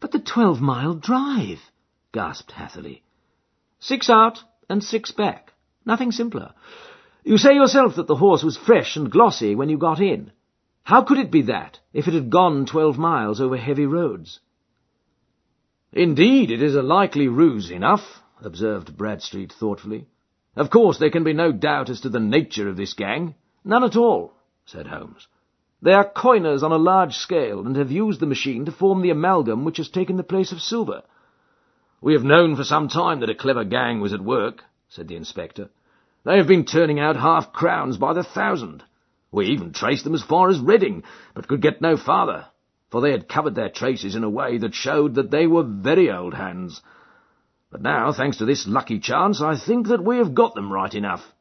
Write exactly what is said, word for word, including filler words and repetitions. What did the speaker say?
"But the twelve-mile drive!" gasped Hatherley. "Six out and six back. Nothing simpler. You say yourself that the horse was fresh and glossy when you got in. How could it be that, if it had gone twelve miles over heavy roads?" "Indeed, it is a likely ruse enough," observed Bradstreet thoughtfully. "Of course, there can be no doubt as to the nature of this gang." "None at all," said Holmes. "They are coiners on a large scale, and have used the machine to form the amalgam which has taken the place of silver." "We have known for some time that a clever gang was at work," said the inspector. "They have been turning out half-crowns by the thousand. We even traced them as far as Reading, but could get no farther, for they had covered their traces in a way that showed that they were very old hands. But now, thanks to this lucky chance, I think that we have got them right enough."